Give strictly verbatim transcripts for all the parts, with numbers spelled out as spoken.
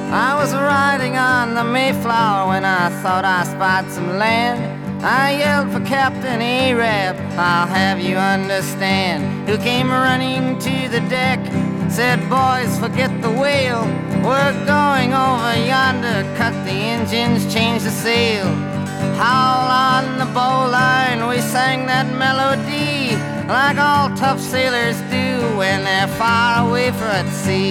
I was riding on the Mayflower when I thought I spied some land. I yelled for Captain Arab, I'll have you understand, who came running to the deck, said, boys, forget the whale, we're going over yonder, cut the engines, change the sail. Howl on the bowline, we sang that melody, like all tough sailors do when they're far away from sea.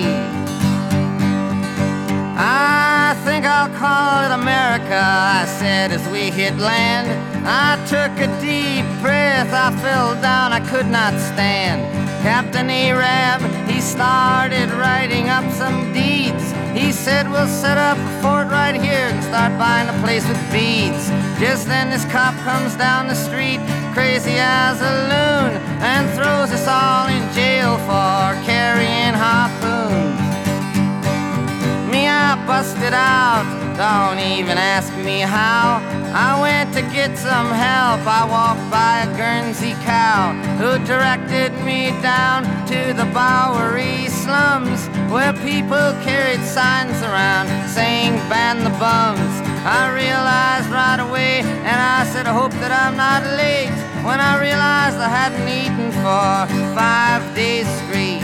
I think I'll call it America, I said as we hit land. I took a deep breath, I fell down, I could not stand. Captain Arab, he started writing up some deeds. He said, we'll set up a fort right here and start buying the place with beads. Just then this cop comes down the street, crazy as a loon, and throws us all in jail for carrying harpoons. Me, I busted out, don't even ask me how. I went to get some help, I walked by a Guernsey cow who directed me down to the Bowery slums, where people carried signs around saying ban the bums. I realized right away, and I said I hope that I'm not late, when I realized I hadn't eaten for five days straight.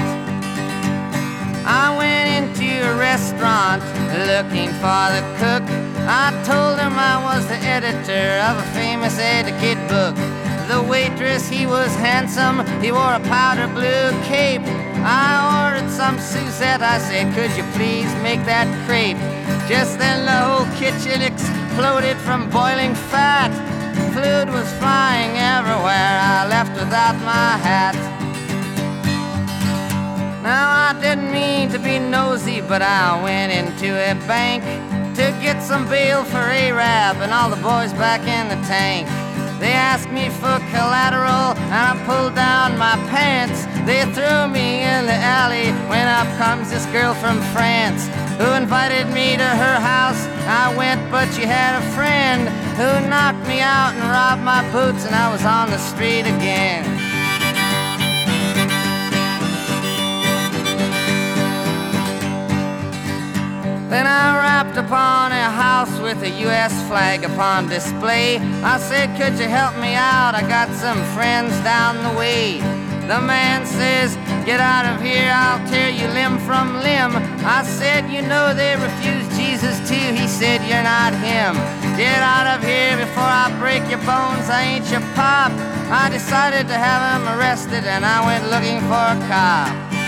I went into a restaurant looking for the cook. I told him I was the editor of a famous etiquette book. The waitress, he was handsome, he wore a powder blue cape. I ordered some Suzette, I said, could you please make that crepe? Just then the whole kitchen exploded from boiling fat. Fluid was flying everywhere, I left without my hat. Now I didn't mean to be nosy, but I went into a bank to get some bail for Arab and all the boys back in the tank. They asked me for collateral and I pulled down my pants. They threw me in the alley when up comes this girl from France, who invited me to her house. I went, but she had a friend who knocked me out and robbed my boots, and I was on the street again. Then I rapped upon a house with a U S flag upon display. I said, could you help me out? I got some friends down the way. The man says, get out of here, I'll tear you limb from limb. I said, you know they refused Jesus too. He said, you're not him. Get out of here before I break your bones, I ain't your pop. I decided to have him arrested and I went looking for a cop.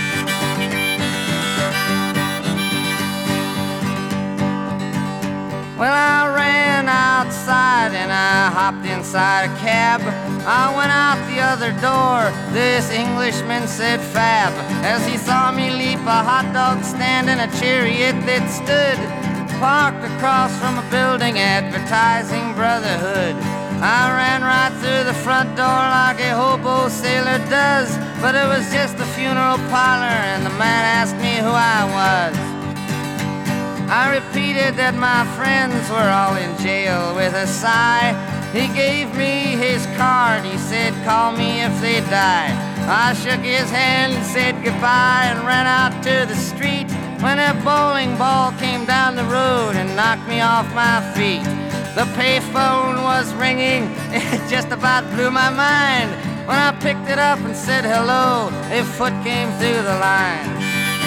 Well, I ran outside and I hopped inside a cab. I went out the other door, this Englishman said fab, as he saw me leap a hot dog stand and a chariot that stood parked across from a building advertising brotherhood. I ran right through the front door like a hobo sailor does, but it was just a funeral parlor and the man asked me who I was. I repeated that my friends were all in jail with a sigh. He gave me his card, he said, call me if they die. I shook his hand and said goodbye and ran out to the street when a bowling ball came down the road and knocked me off my feet. The payphone was ringing, it just about blew my mind. When I picked it up and said hello, a foot came through the line.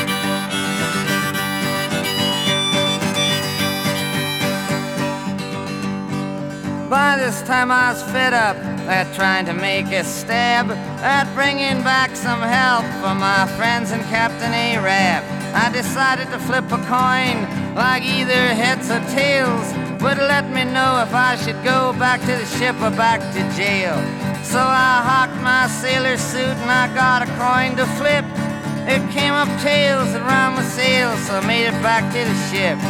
By this time I was fed up at trying to make a stab at bringing back some help for my friends and Captain Arab. I decided to flip a coin, like either heads or tails, would let me know if I should go back to the ship or back to jail. So I hocked my sailor suit and I got a coin to flip. It came up tails and round my sails, so I made it back to the ship.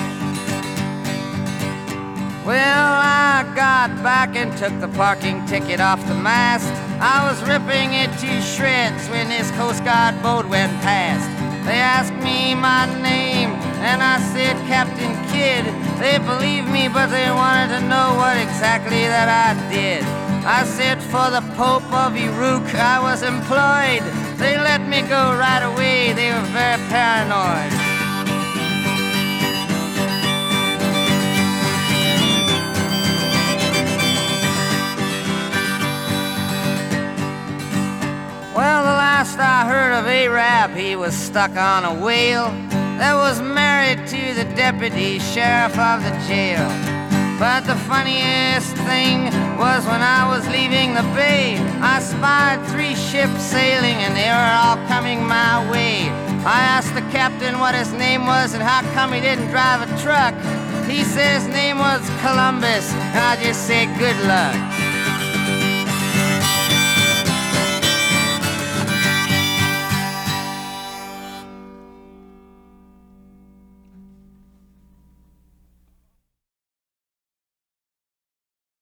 Well, I got back and took the parking ticket off the mast. I was ripping it to shreds when this Coast Guard boat went past. They asked me my name, and I said Captain Kidd. They believed me, but they wanted to know what exactly that I did. I said for the Pope of Uruk I was employed. They let me go right away, they were very paranoid. Arab, he was stuck on a whale that was married to the deputy sheriff of the jail. But the funniest thing was when I was leaving the bay, I spied three ships sailing and they were all coming my way. I asked the captain what his name was and how come he didn't drive a truck. He said his name was Columbus, and I just said good luck.